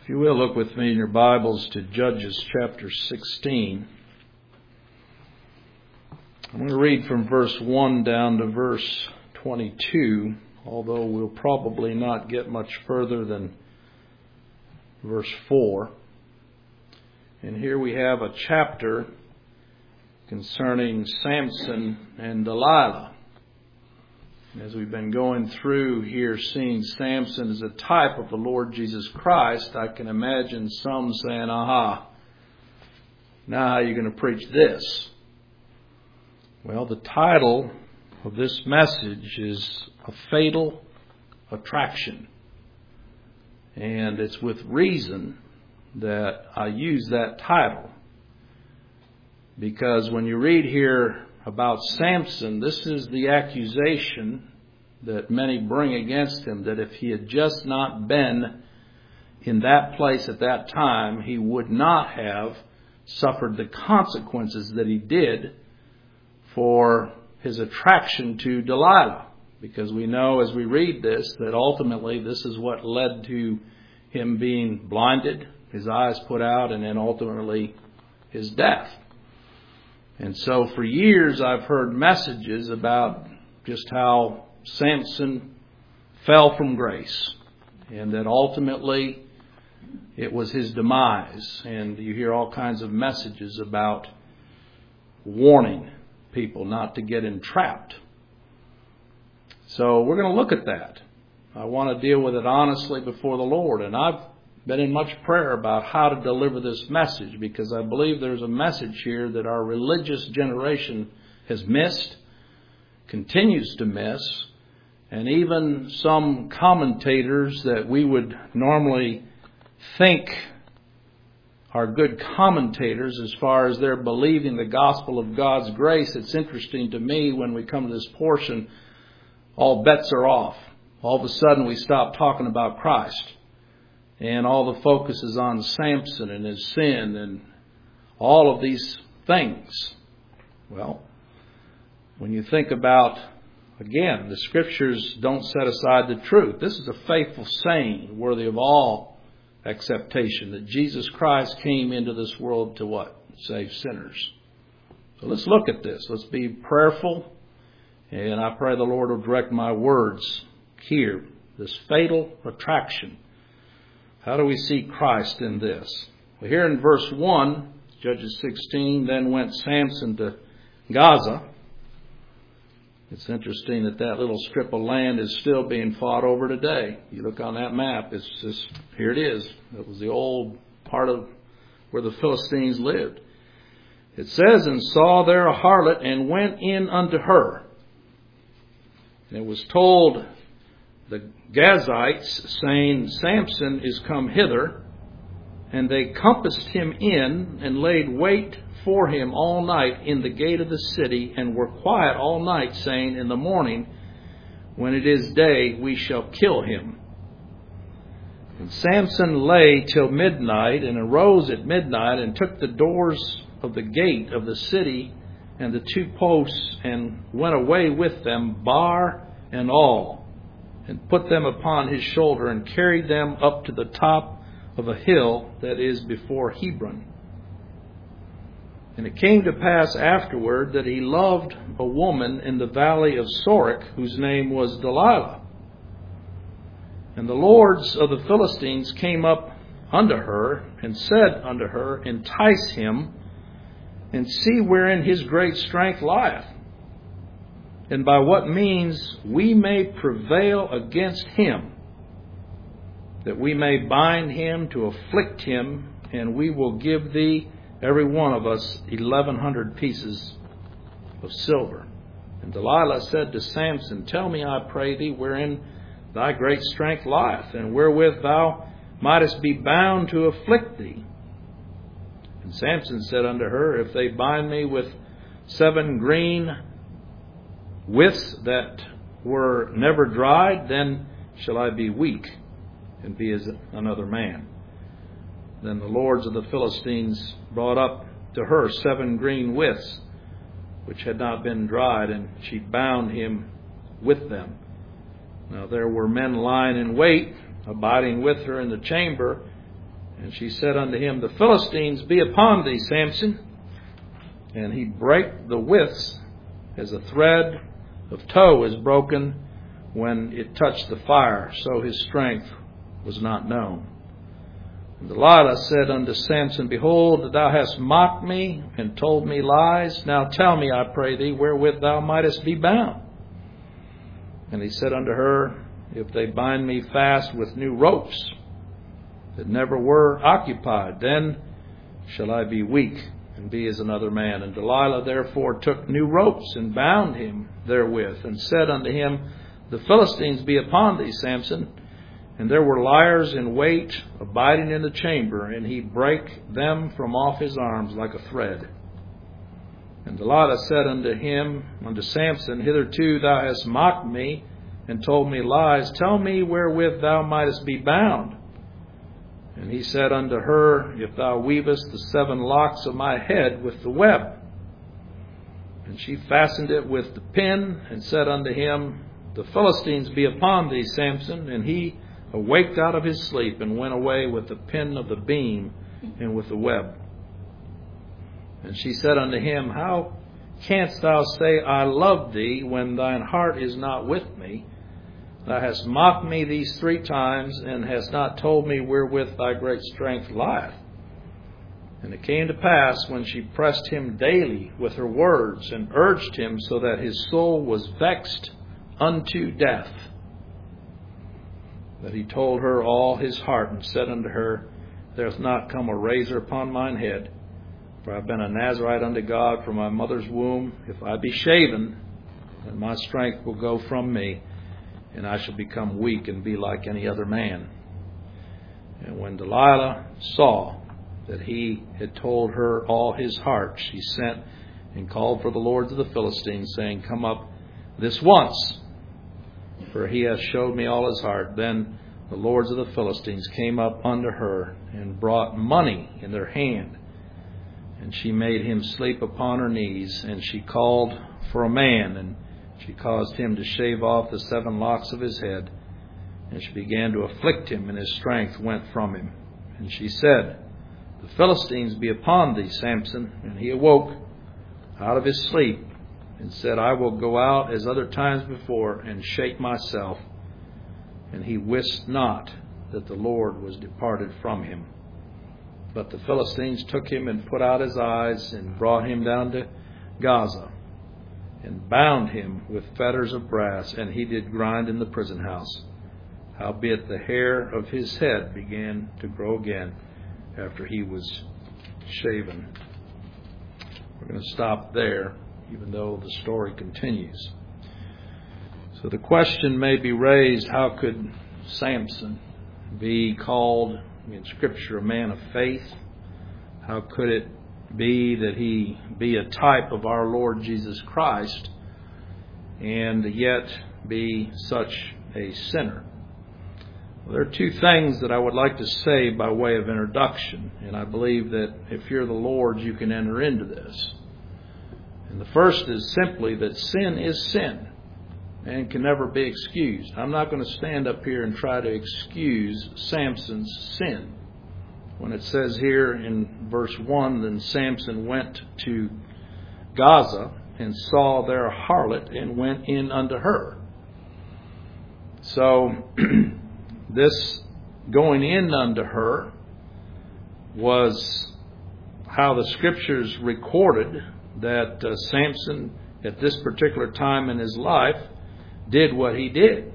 If you will, look with me in your Bibles to Judges chapter 16. I'm going to read from verse 1 down to verse 22, although we'll probably not get much further than verse 4. And here we have a chapter concerning Samson and Delilah. As we've been going through here, seeing Samson as a type of the Lord Jesus Christ, I can imagine some saying, aha, now how are you going to preach this? Well, the title of this message is A Fatal Attraction. And it's with reason that I use that title. Because when you read here about Samson, this is the accusation that many bring against him, that if he had just not been in that place at that time, he would not have suffered the consequences that he did for his attraction to Delilah. Because we know as we read this that ultimately this is what led to him being blinded, his eyes put out, and then ultimately his death. And so for years I've heard messages about just how Samson fell from grace and that ultimately it was his demise. And you hear all kinds of messages about warning people not to get entrapped. So we're going to look at that. I want to deal with it honestly before the Lord. And I've been in much prayer about how to deliver this message, because I believe there's a message here that our religious generation has missed, continues to miss, and even some commentators that we would normally think are good commentators as far as they're believing the gospel of God's grace. It's interesting to me when we come to this portion, all bets are off. All of a sudden we stop talking about Christ. And all the focus is on Samson and his sin and all of these things. Well, when you think about, again, the Scriptures don't set aside the truth. This is a faithful saying worthy of all acceptation, that Jesus Christ came into this world to what? Save sinners. So let's look at this. Let's be prayerful. And I pray the Lord will direct my words here. This fatal attraction. How do we see Christ in this? Well, here in verse 1, Judges 16, then went Samson to Gaza. It's interesting that that little strip of land is still being fought over today. You look on that map, it's just, here it is. It was the old part of where the Philistines lived. It says, and saw there a harlot, and went in unto her. And it was told the Gazites, saying, Samson is come hither. And they compassed him in, and laid wait for him all night in the gate of the city, and were quiet all night, saying, in the morning, when it is day, we shall kill him. And Samson lay till midnight, and arose at midnight, and took the doors of the gate of the city, and the two posts, and went away with them, bar and all, and put them upon his shoulder, and carried them up to the top of a hill that is before Hebron. And it came to pass afterward that he loved a woman in the valley of Sorek, whose name was Delilah. And the lords of the Philistines came up unto her, and said unto her, entice him, and see wherein his great strength lieth, and by what means we may prevail against him, that we may bind him to afflict him, and we will give thee, every one of us, 1,100 pieces of silver. And Delilah said to Samson, tell me, I pray thee, wherein thy great strength lieth, and wherewith thou mightest be bound to afflict thee. And Samson said unto her, if they bind me with 7 green withs that were never dried, then shall I be weak, and be as another man. Then the lords of the Philistines brought up to her 7 green withs, which had not been dried, and she bound him with them. Now there were men lying in wait, abiding with her in the chamber, And she said unto him, The Philistines be upon thee, Samson. And he brake the withs as a thread of tow is broken when it touched the fire, so his strength was not known. And Delilah said unto Samson, Behold, thou hast mocked me and told me lies. Now tell me, I pray thee, wherewith thou mightest be bound. And he said unto her, If they bind me fast with new ropes that never were occupied, then shall I be weak and be as another man. And Delilah therefore took new ropes and bound him therewith, and said unto him, The Philistines be upon thee, Samson. And there were liars in wait, abiding in the chamber, and he brake them from off his arms like a thread. And Delilah said unto Samson, Hitherto thou hast mocked me, and told me lies. Tell me wherewith thou mightest be bound. And he said unto her, If thou weavest the 7 locks of my head with the web. And she fastened it with the pin, and said unto him, The Philistines be upon thee, Samson. And he awaked out of his sleep, and went away with the pin of the beam and with the web. And she said unto him, How canst thou say, I love thee, when thine heart is not with me? Thou hast mocked me these 3 times, and hast not told me wherewith thy great strength lieth. And it came to pass, when she pressed him daily with her words, and urged him so that his soul was vexed unto death, that he told her all his heart, and said unto her, There hath not come a razor upon mine head, for I have been a Nazarite unto God from my mother's womb. If I be shaven, then my strength will go from me, and I shall become weak and be like any other man. And when Delilah saw that he had told her all his heart, she sent and called for the lords of the Philistines, saying, Come up this once, for he hath showed me all his heart. Then the lords of the Philistines came up unto her, and brought money in their hand. And she made him sleep upon her knees, and she called for a man, and she caused him to shave off the 7 locks of his head. And she began to afflict him, and his strength went from him. And she said, The Philistines be upon thee, Samson. And he awoke out of his sleep, and said, I will go out as other times before, and shake myself. And he wist not that the Lord was departed from him. But the Philistines took him, and put out his eyes, and brought him down to Gaza, and bound him with fetters of brass, and he did grind in the prison house. Howbeit the hair of his head began to grow again after he was shaven. We're going to stop there, even though the story continues. So the question may be raised, how could Samson be called in Scripture a man of faith? How could it be that he be a type of our Lord Jesus Christ and yet be such a sinner? Well, there are 2 things that I would like to say by way of introduction, and I believe that if you're the Lord's, you can enter into this. And the first is simply that sin is sin and can never be excused. I'm not going to stand up here and try to excuse Samson's sin. When it says here in verse 1, Then Samson went to Gaza, and saw there a harlot, and went in unto her. So this going in unto her was how the Scriptures recorded that Samson, at this particular time in his life, did what he did.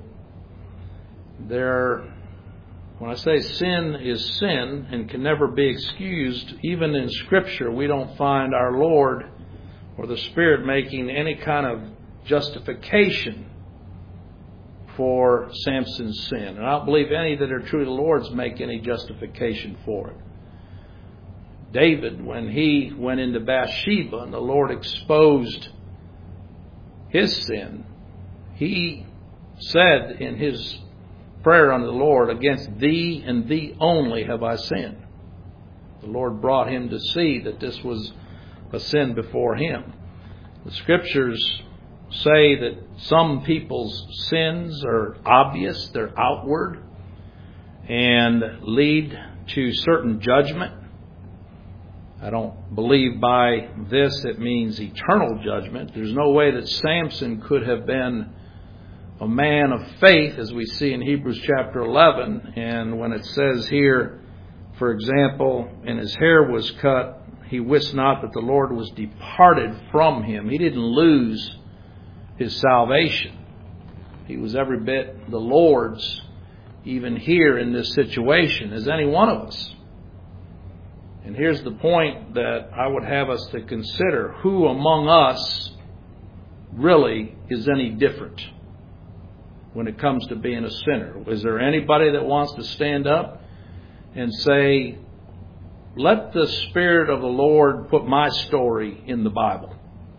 When I say sin is sin and can never be excused, even in Scripture, we don't find our Lord or the Spirit making any kind of justification for Samson's sin. And I don't believe any that are true to the Lord's make any justification for it. David, when he went into Bathsheba and the Lord exposed his sin, he said in his prayer unto the Lord, Against thee and thee only have I sinned. The Lord brought him to see that this was a sin before him. The Scriptures say that some people's sins are obvious, they're outward, and lead to certain judgment. I don't believe by this it means eternal judgment. There's no way that Samson could have been a man of faith, as we see in Hebrews chapter 11. And when it says here, for example, and his hair was cut, he wist not that the Lord was departed from him. He didn't lose his salvation. He was every bit the Lord's, even here in this situation, as any one of us. And here's the point that I would have us to consider. Who among us really is any different when it comes to being a sinner? Is there anybody that wants to stand up and say, let the Spirit of the Lord put my story in the Bible?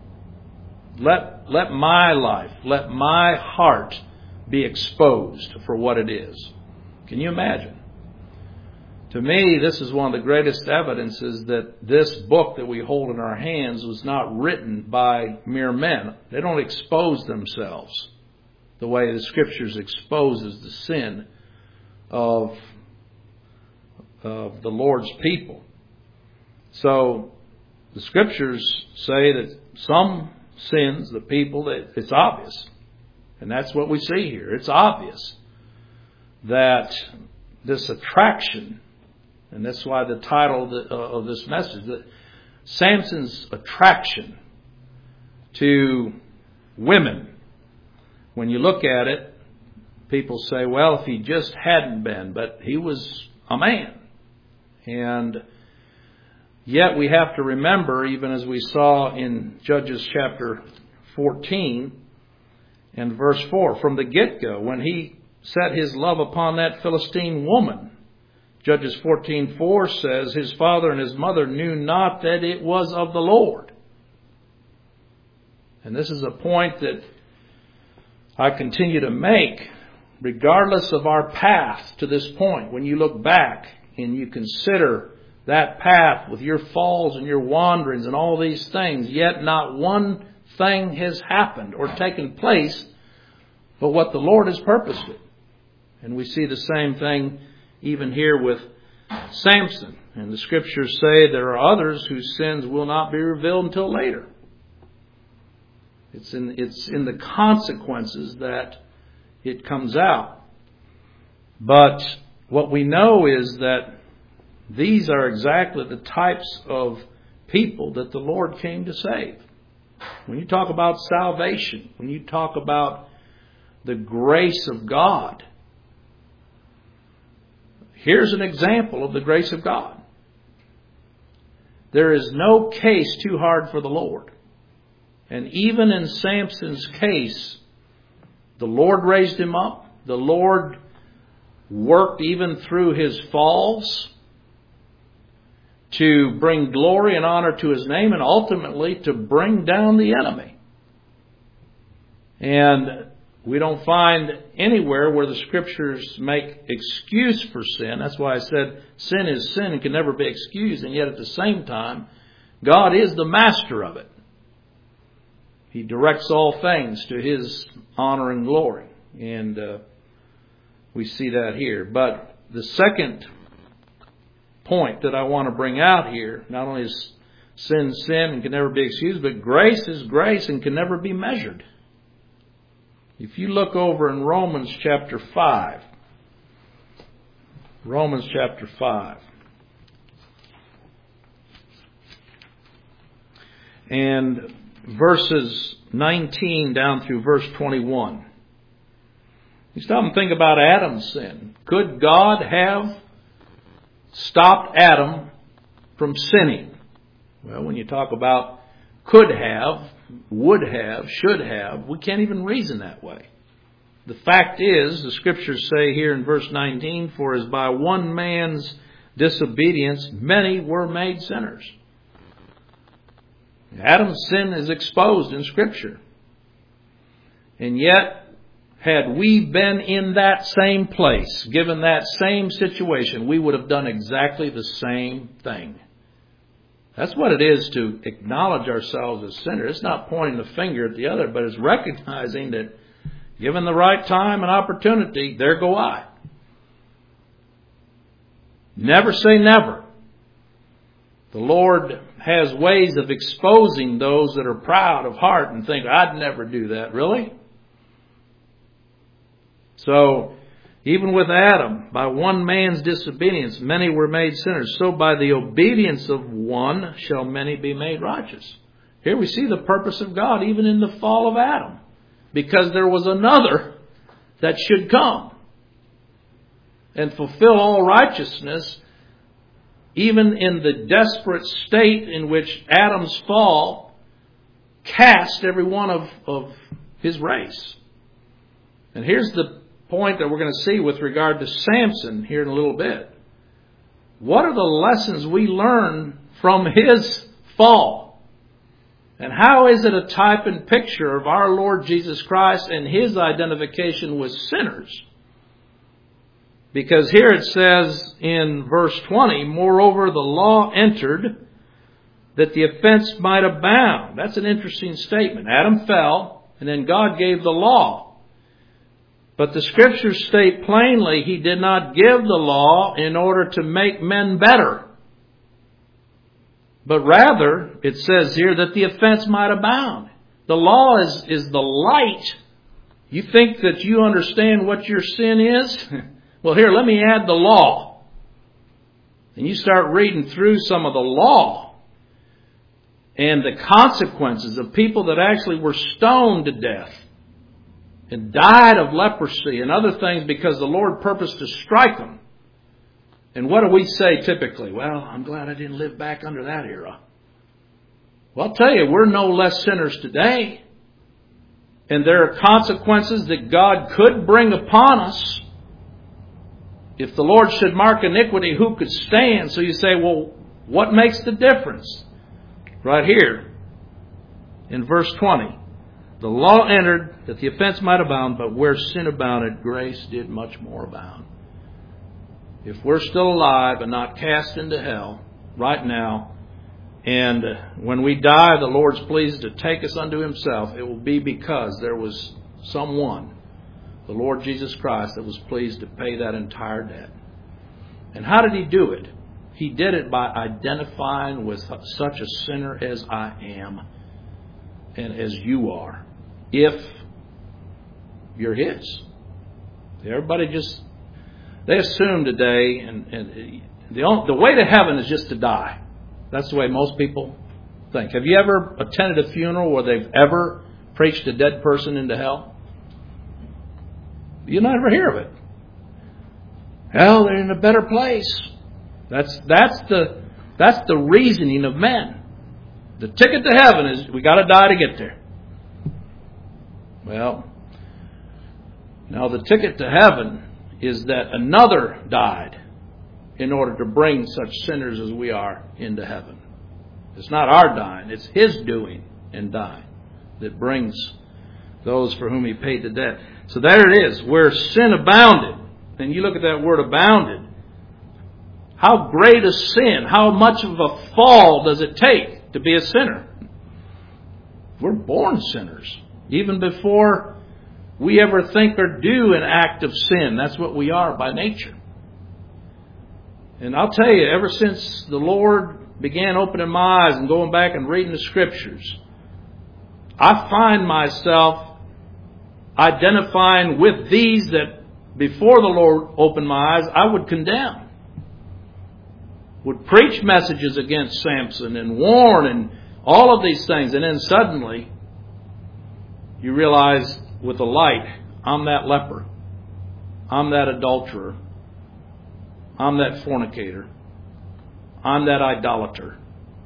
Let my life, let my heart be exposed for what it is. Can you imagine? To me, this is one of the greatest evidences that this book that we hold in our hands was not written by mere men. They don't expose themselves the way the Scriptures exposes the sin of the Lord's people. So the Scriptures say that some sins, the people, it's obvious. And that's what we see here. It's obvious that this attraction, and that's why the title of this message, that Samson's attraction to women, when you look at it, people say, well, if he just hadn't been, but he was a man. And yet we have to remember, even as we saw in Judges chapter 14 and verse 4, from the get-go, when he set his love upon that Philistine woman, Judges 14:4 says, his father and his mother knew not that it was of the Lord. And this is a point that I continue to make, regardless of our path to this point. When you look back and you consider that path with your falls and your wanderings and all these things, yet not one thing has happened or taken place but what the Lord has purposed it. And we see the same thing even here with Samson. And the Scriptures say there are others whose sins will not be revealed until later. It's in the consequences that it comes out. But what we know is that these are exactly the types of people that the Lord came to save. When you talk about salvation, when you talk about the grace of God, here's an example of the grace of God. There is no case too hard for the Lord. And even in Samson's case, the Lord raised him up. The Lord worked even through his falls to bring glory and honor to his name and ultimately to bring down the enemy. And we don't find anywhere where the Scriptures make excuse for sin. That's why I said sin is sin and can never be excused. And yet at the same time, God is the master of it. He directs all things to His honor and glory. And we see that here. But the second point that I want to bring out here, not only is sin sin and can never be excused, but grace is grace and can never be measured. If you look over in Romans chapter 5, Romans chapter 5, and verses 19 down through verse 21. You stop and think about Adam's sin. Could God have stopped Adam from sinning? Well, when you talk about could have, would have, should have, we can't even reason that way. The fact is, the Scriptures say here in verse 19, for as by one man's disobedience many were made sinners. Adam's sin is exposed in Scripture. And yet, had we been in that same place, given that same situation, we would have done exactly the same thing. That's what it is to acknowledge ourselves as sinners. It's not pointing the finger at the other, but it's recognizing that given the right time and opportunity, there go I. Never say never. The Lord has ways of exposing those that are proud of heart and think, I'd never do that. Really? So, even with Adam, by one man's disobedience, many were made sinners. So by the obedience of one shall many be made righteous. Here we see the purpose of God even in the fall of Adam. Because there was another that should come and fulfill all righteousness, even in the desperate state in which Adam's fall cast every one of his race. And here's the point that we're going to see with regard to Samson here in a little bit. What are the lessons we learn from his fall? And how is it a type and picture of our Lord Jesus Christ and His identification with sinners? Because here it says in verse 20, moreover, the law entered that the offense might abound. That's an interesting statement. Adam fell, and then God gave the law. But the Scriptures state plainly He did not give the law in order to make men better. But rather, it says here that the offense might abound. The law is the light. You think that you understand what your sin is? Well, here, let me add the law. And you start reading through some of the law and the consequences of people that actually were stoned to death and died of leprosy and other things because the Lord purposed to strike them. And what do we say typically? Well, I'm glad I didn't live back under that era. Well, I'll tell you, we're no less sinners today. And there are consequences that God could bring upon us. If the Lord should mark iniquity, who could stand? So you say, well, what makes the difference? Right here, in verse 20. The law entered that the offense might abound, but where sin abounded, grace did much more abound. If we're still alive and not cast into hell right now, and when we die, the Lord's pleased to take us unto Himself, it will be because there was someone, the Lord Jesus Christ, that was pleased to pay that entire debt. And how did He do it? He did it by identifying with such a sinner as I am and as you are, if you're His. Everybody they assume today, and the way to heaven is just to die. That's the way most people think. Have you ever attended a funeral where they've ever preached a dead person into hell? You never hear of it. Hell, they're in a better place. That's the reasoning of men. The ticket to heaven is we got to die to get there. Well, now the ticket to heaven is that another died in order to bring such sinners as we are into heaven. It's not our dying, it's His doing and dying that brings those for whom He paid the debt. So there it is, where sin abounded. And you look at that word abounded. How great a sin, how much of a fall does it take to be a sinner? We're born sinners. Even before we ever think or do an act of sin. That's what we are by nature. And I'll tell you, ever since the Lord began opening my eyes and going back and reading the Scriptures, I find myself identifying with these that before the Lord opened my eyes, I would condemn. Would preach messages against Samson and warn and all of these things. And then suddenly, you realize with the light, I'm that leper. I'm that adulterer. I'm that fornicator. I'm that idolater.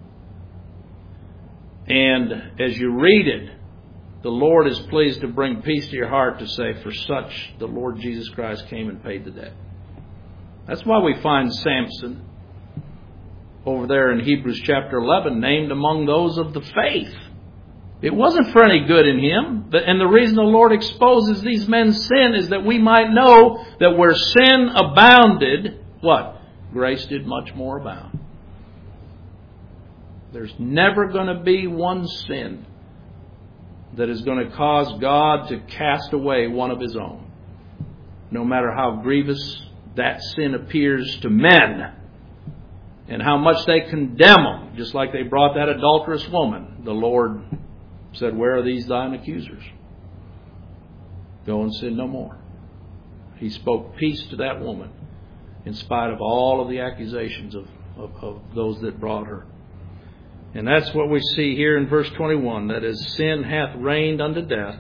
And as you read it, the Lord is pleased to bring peace to your heart to say, for such the Lord Jesus Christ came and paid the debt. That's why we find Samson over there in Hebrews chapter 11 named among those of the faith. It wasn't for any good in him. And the reason the Lord exposes these men's sin is that we might know that where sin abounded, what? Grace did much more abound. There's never going to be one sin that is going to cause God to cast away one of His own. No matter how grievous that sin appears to men and how much they condemn them, just like they brought that adulterous woman. The Lord said, "Where are these thine accusers? Go and sin no more." He spoke peace to that woman in spite of all of the accusations of those that brought her. And that's what we see here in verse 21, that as sin hath reigned unto death.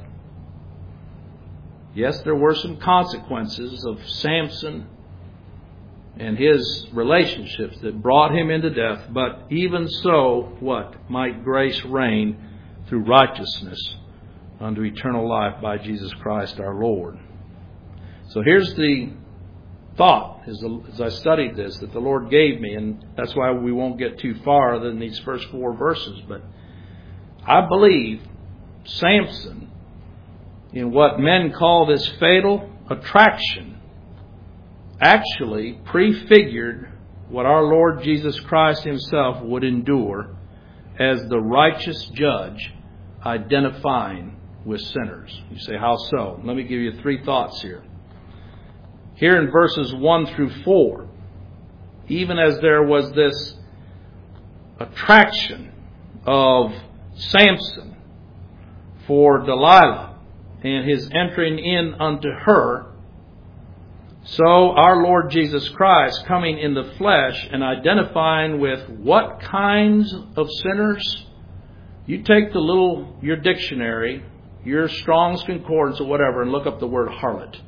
Yes, there were some consequences of Samson and his relationships that brought him into death, but even so, what? Might grace reign through righteousness unto eternal life by Jesus Christ our Lord. So here's the thought as I studied this that the Lord gave me, and that's why we won't get too far than these first 4 verses. But I believe Samson, in what men call this fatal attraction, actually prefigured what our Lord Jesus Christ Himself would endure as the righteous judge identifying with sinners. You say, how so? Let me give you 3 thoughts here. Here in verses 1 through 4, even as there was this attraction of Samson for Delilah and his entering in unto her, so our Lord Jesus Christ coming in the flesh and identifying with what kinds of sinners. You take your dictionary, your Strong's Concordance or whatever, and look up the word harlot.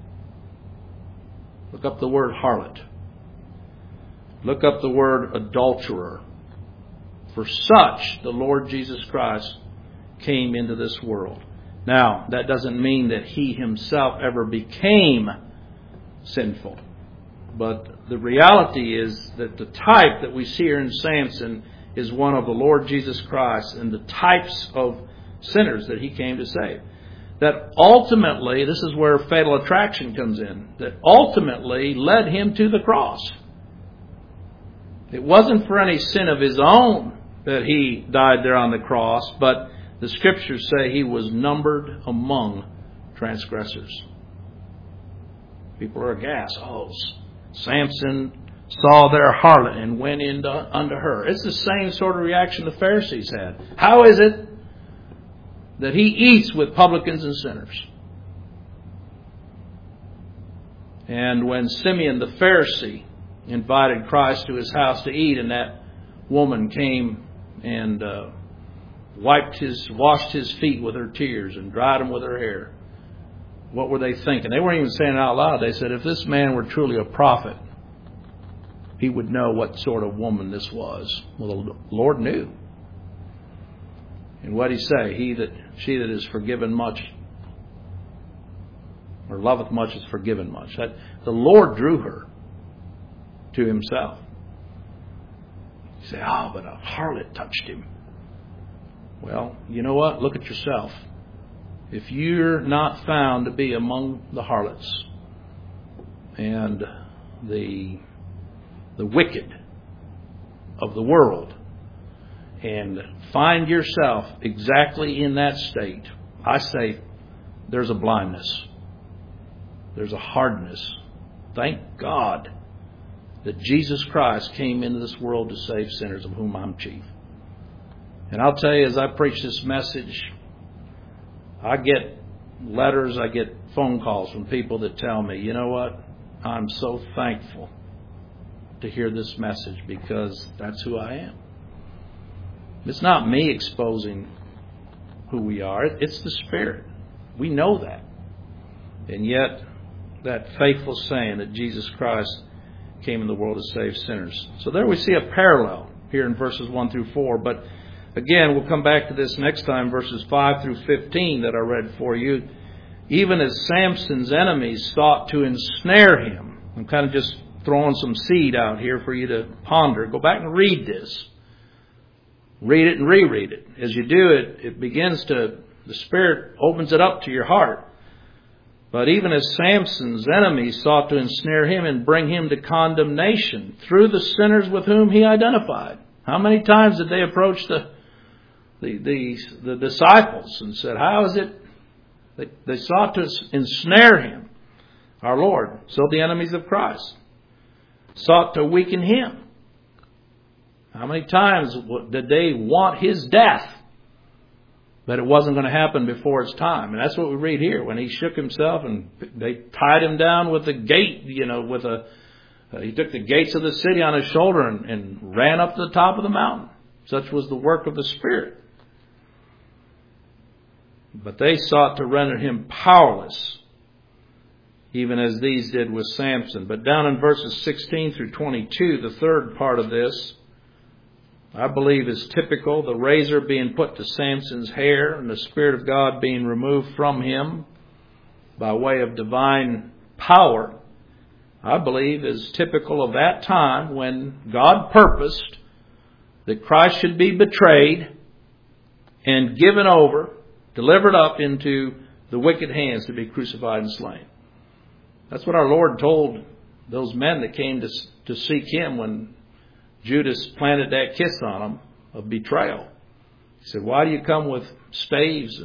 Look up the word harlot. Look up the word adulterer. For such the Lord Jesus Christ came into this world. Now, that doesn't mean that He Himself ever became sinful. But the reality is that the type that we see here in Samson is one of the Lord Jesus Christ and the types of sinners that He came to save. That ultimately, this is where fatal attraction comes in, that ultimately led Him to the cross. It wasn't for any sin of His own that He died there on the cross, but the Scriptures say He was numbered among transgressors. People are aghast. Oh, Samson saw their harlot and went unto her. It's the same sort of reaction the Pharisees had. How is it that He eats with publicans and sinners? And when Simeon the Pharisee invited Christ to his house to eat, and that woman came and washed his feet with her tears and dried them with her hair, what were they thinking? They weren't even saying it out loud. They said, if this man were truly a prophet, he would know what sort of woman this was. Well, the Lord knew. And what did He say? She that is forgiven much, or loveth much, is forgiven much. That the Lord drew her to Himself. You say, oh, but a harlot touched him. Well, you know what? Look at yourself. If you're not found to be among the harlots and the wicked of the world, and find yourself exactly in that state, I say there's a blindness. There's a hardness. Thank God that Jesus Christ came into this world to save sinners, of whom I'm chief. And I'll tell you, as I preach this message, I get letters, I get phone calls from people that tell me, you know what, I'm so thankful to hear this message because that's who I am. It's not me exposing who we are. It's the Spirit. We know that. And yet, that faithful saying that Jesus Christ came in the world to save sinners. So there we see a parallel here in verses 1 through 4. But again, we'll come back to this next time, verses 5 through 15 that I read for you. Even as Samson's enemies sought to ensnare him. I'm kind of just throwing some seed out here for you to ponder. Go back and read this. Read it and reread it. As you do it, it begins to, the Spirit opens it up to your heart. But even as Samson's enemies sought to ensnare him and bring him to condemnation through the sinners with whom he identified. How many times did they approach the disciples and said, how is it? They sought to ensnare him. our Lord. So the enemies of Christ sought to weaken Him. How many times did they want His death? But it wasn't going to happen before its time. And that's what we read here. When He shook Himself and they tied Him down with a gate, He took the gates of the city on His shoulder and ran up to the top of the mountain. Such was the work of the Spirit. But they sought to render Him powerless, even as these did with Samson. But down in verses 16 through 22, the third part of this, I believe is typical. The razor being put to Samson's hair and the Spirit of God being removed from him by way of divine power, I believe is typical of that time when God purposed that Christ should be betrayed and given over, delivered up into the wicked hands to be crucified and slain. That's what our Lord told those men that came to seek Him when Judas planted that kiss on him of betrayal. He said, "Why do you come with staves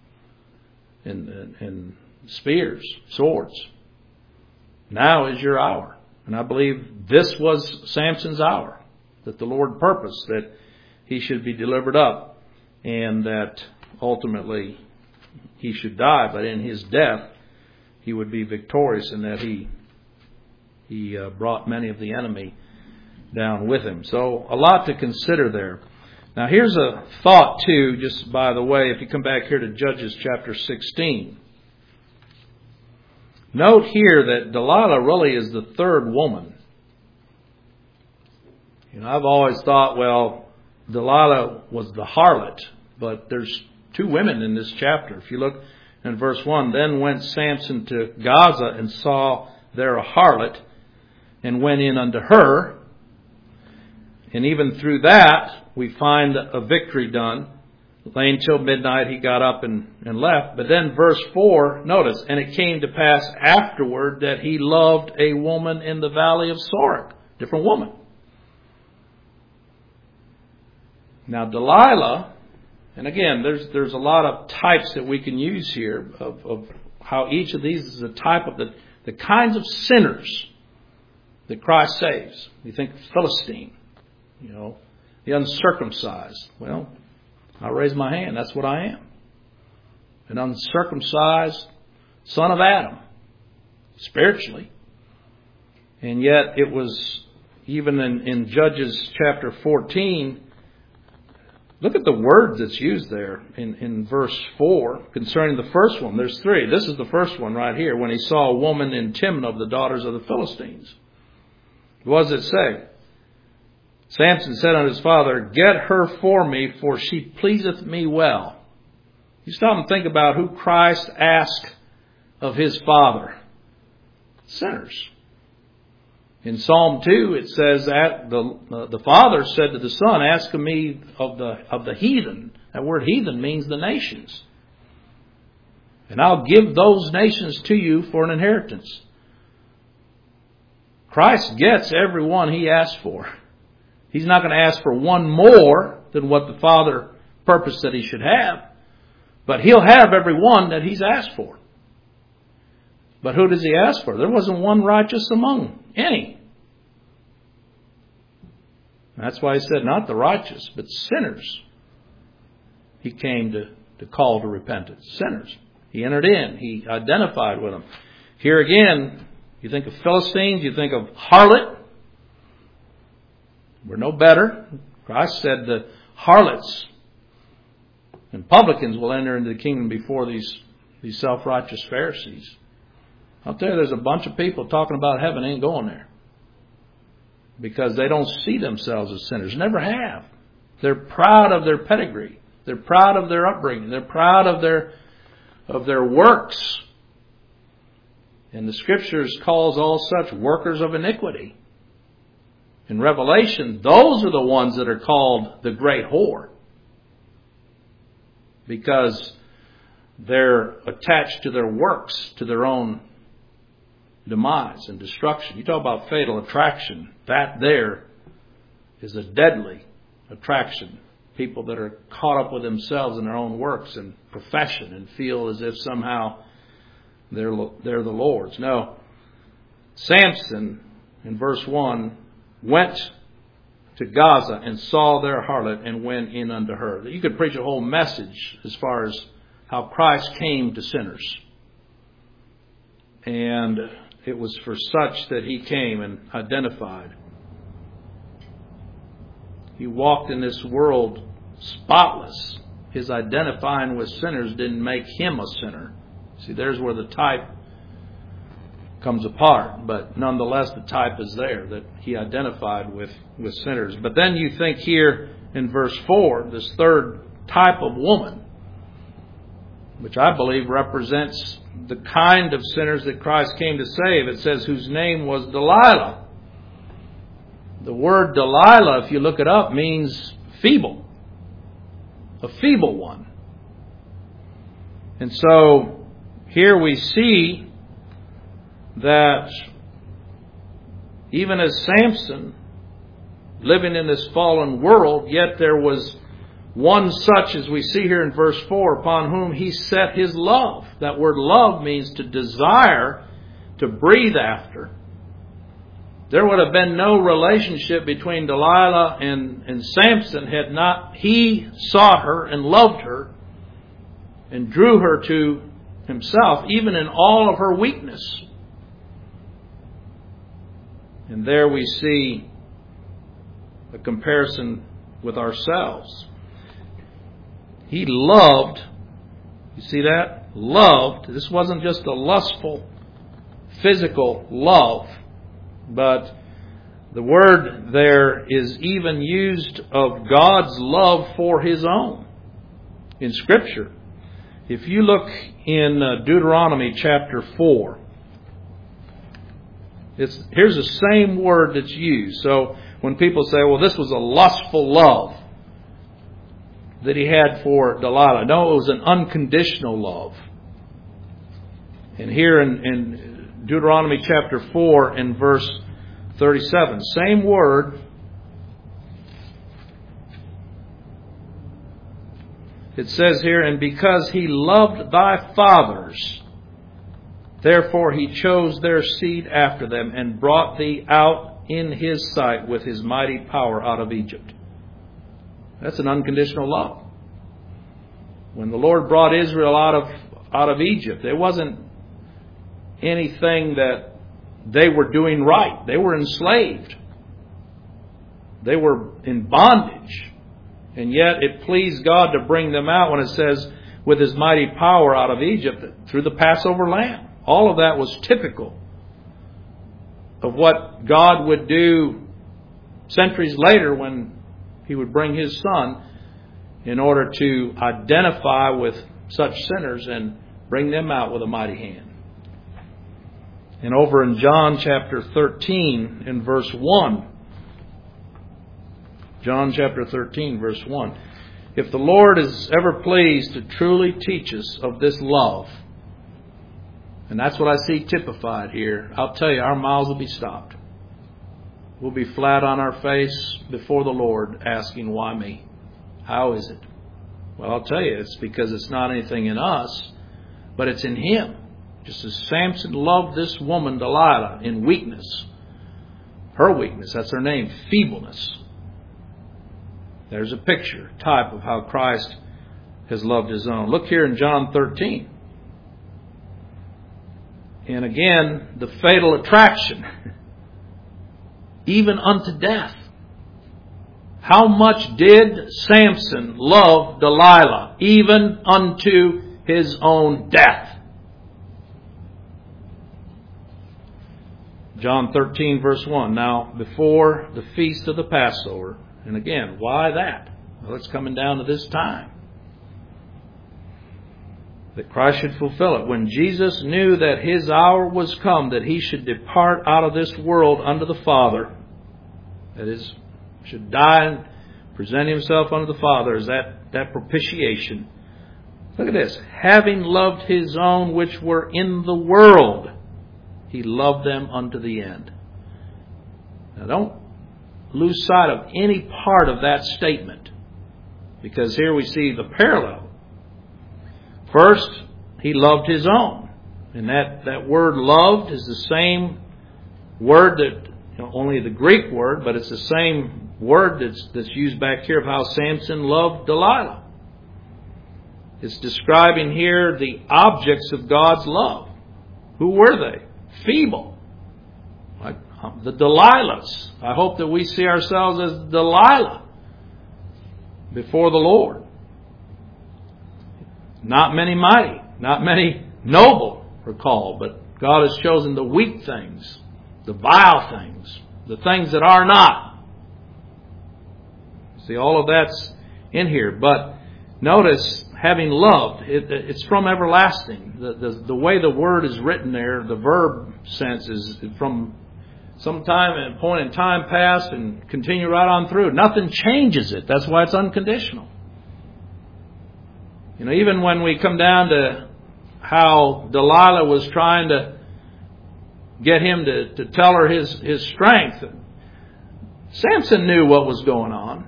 and spears, swords? Now is your hour." And I believe this was Samson's hour, that the Lord purposed that he should be delivered up and that ultimately he should die. But in his death, he would be victorious in that he brought many of the enemy down with him. So a lot to consider there. Now here's a thought too, just by the way, if you come back here to Judges chapter 16. Note here that Delilah really is the third woman. I've always thought, well, Delilah was the harlot, but there's two women in this chapter. If you look in verse 1, "Then went Samson to Gaza and saw there a harlot, and went in unto her." And even through that, we find a victory done. Lay till midnight, he got up and left. But then verse 4, notice, "And it came to pass afterward that he loved a woman in the valley of Sorek." Different woman. Now Delilah, and again, there's a lot of types that we can use here of how each of these is a type of the kinds of sinners that Christ saves. You think Philistine. The uncircumcised. Well, I'll raise my hand. That's what I am. An uncircumcised son of Adam, spiritually. And yet it was, even in Judges chapter 14, look at the word that's used there in verse 4 concerning the first one. There's three. This is the first one right here. When he saw a woman in Timnah of the daughters of the Philistines. What does it say? Samson said unto his father, "Get her for me, for she pleaseth me well." You stop and think about who Christ asked of his father. Sinners. In Psalm 2, it says that the father said to the son, "Ask of me of the heathen." That word heathen means the nations. "And I'll give those nations to you for an inheritance." Christ gets every one he asked for. He's not going to ask for one more than what the Father purposed that he should have. But he'll have every one that he's asked for. But who does he ask for? There wasn't one righteous among any. That's why he said not the righteous, but sinners. He came to call to repentance. Sinners. He entered in. He identified with them. Here again, you think of Philistines, you think of harlot. We're no better. Christ said the harlots and publicans will enter into the kingdom before these self-righteous Pharisees. I'll tell you, there's a bunch of people talking about heaven ain't going there. Because they don't see themselves as sinners. Never have. They're proud of their pedigree. They're proud of their upbringing. They're proud of their works. And the Scriptures calls all such workers of iniquity. In Revelation, those are the ones that are called the great whore. Because they're attached to their works, to their own demise and destruction. You talk about fatal attraction. That there is a deadly attraction. People that are caught up with themselves and their own works and profession and feel as if somehow they're the Lord's. No, Samson, in verse 1, went to Gaza and saw their harlot and went in unto her. You could preach a whole message as far as how Christ came to sinners. And it was for such that he came and identified. He walked in this world spotless. His identifying with sinners didn't make him a sinner. See, there's where the type comes apart. But nonetheless, the type is there, that he identified with sinners. But then you think here in verse 4, this third type of woman, which I believe represents the kind of sinners that Christ came to save. It says, whose name was Delilah. The word Delilah, if you look it up, means feeble. A feeble one. And so here we see that even as Samson, living in this fallen world, yet there was one such, as we see here in verse 4, upon whom he set his love. That word love means to desire, to breathe after. There would have been no relationship between Delilah and Samson had not he sought her and loved her and drew her to himself, even in all of her weakness. And there we see a comparison with ourselves. He loved, you see that? Loved. This wasn't just a lustful, physical love, but the word there is even used of God's love for His own in Scripture. If you look in Deuteronomy chapter 4, here's the same word that's used. So when people say, well, this was a lustful love that he had for Delilah. No, it was an unconditional love. And here in Deuteronomy chapter 4 and verse 37, same word. It says here, and because he loved thy fathers, therefore he chose their seed after them and brought thee out in his sight with his mighty power out of Egypt. That's an unconditional love. When the Lord brought Israel out of Egypt, there wasn't anything that they were doing right. They were enslaved. They were in bondage. And yet it pleased God to bring them out when it says, with his mighty power out of Egypt through the Passover lamb. All of that was typical of what God would do centuries later when he would bring his Son in order to identify with such sinners and bring them out with a mighty hand. And over in John chapter 13 in verse 1, John chapter 13 verse 1, if the Lord is ever pleased to truly teach us of this love, and that's what I see typified here, I'll tell you, our mouths will be stopped. We'll be flat on our face before the Lord asking, why me? How is it? Well, I'll tell you, it's because it's not anything in us, but it's in Him. Just as Samson loved this woman, Delilah, in weakness. Her weakness, that's her name, feebleness. There's a picture, type of how Christ has loved His own. Look here in John 13. And again, the fatal attraction. Even unto death. How much did Samson love Delilah? Even unto his own death. John 13 verse 1. Now, before the feast of the Passover. And again, why that? Well, it's coming down to this time. That Christ should fulfill it. When Jesus knew that His hour was come, that He should depart out of this world unto the Father. That is, should die and present Himself unto the Father as that propitiation. Look at this. Having loved His own which were in the world, He loved them unto the end. Now don't lose sight of any part of that statement. Because here we see the parallel. First, He loved His own. And that word loved is the same word that, only the Greek word, but it's the same word that's used back here of how Samson loved Delilah. It's describing here the objects of God's love. Who were they? Feeble. Like the Delilahs. I hope that we see ourselves as Delilah before the Lord. Not many mighty, not many noble are called, but God has chosen the weak things, the vile things, the things that are not. See, all of that's in here. But notice, having loved, it's from everlasting. The way the word is written there, the verb sense is from some time and point in time past and continue right on through. Nothing changes it. That's why it's unconditional. Even when we come down to how Delilah was trying to get him to tell her his strength, Samson knew what was going on.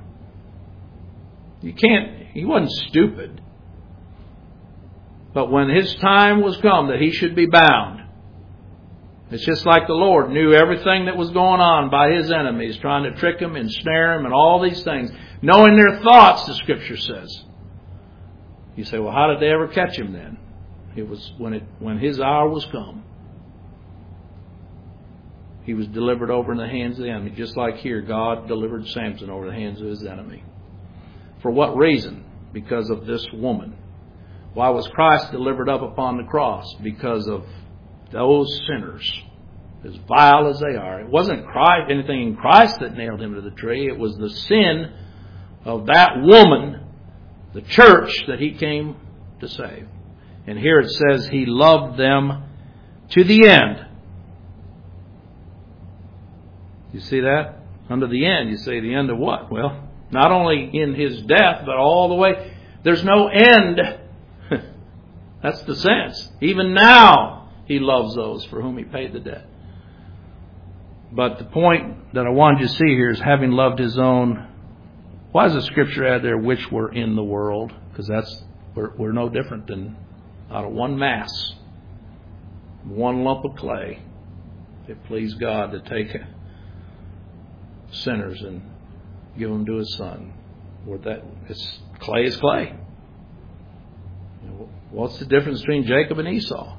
He wasn't stupid. But when his time was come that he should be bound, it's just like the Lord knew everything that was going on by His enemies, trying to trick him, ensnare him, and all these things. Knowing their thoughts, the Scripture says. You say, well, how did they ever catch him then? It was when his hour was come. He was delivered over in the hands of the enemy. Just like here, God delivered Samson over the hands of his enemy. For what reason? Because of this woman. Why was Christ delivered up upon the cross? Because of those sinners, as vile as they are. It wasn't anything in Christ that nailed him to the tree. It was the sin of that woman, the church, that He came to save. And here it says He loved them to the end. You see that? Under the end. You say the end of what? Well, not only in His death, but all the way. There's no end. That's the sense. Even now, He loves those for whom He paid the debt. But the point that I wanted you to see here is having loved His own. Why does the Scripture add there, which were in the world? Because we're no different than out of one mass, one lump of clay. It pleased God to take sinners and give them to His Son. Clay is clay. What's the difference between Jacob and Esau?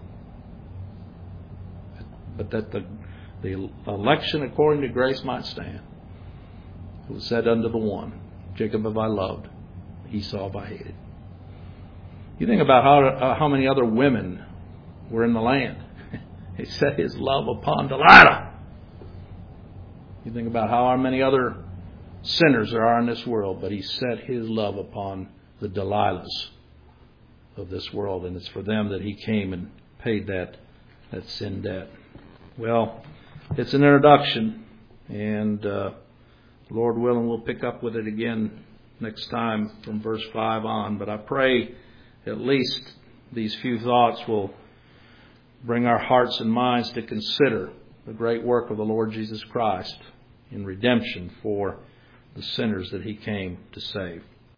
But that the election according to grace might stand. It was said unto the one, Jacob have I loved, Esau have I hated. You think about how many other women were in the land. He set His love upon Delilah. You think about how many other sinners there are in this world, but He set His love upon the Delilahs of this world, and it's for them that He came and paid that sin debt. Well, it's an introduction, and Lord willing, we'll pick up with it again next time from verse 5 on. But I pray at least these few thoughts will bring our hearts and minds to consider the great work of the Lord Jesus Christ in redemption for the sinners that He came to save.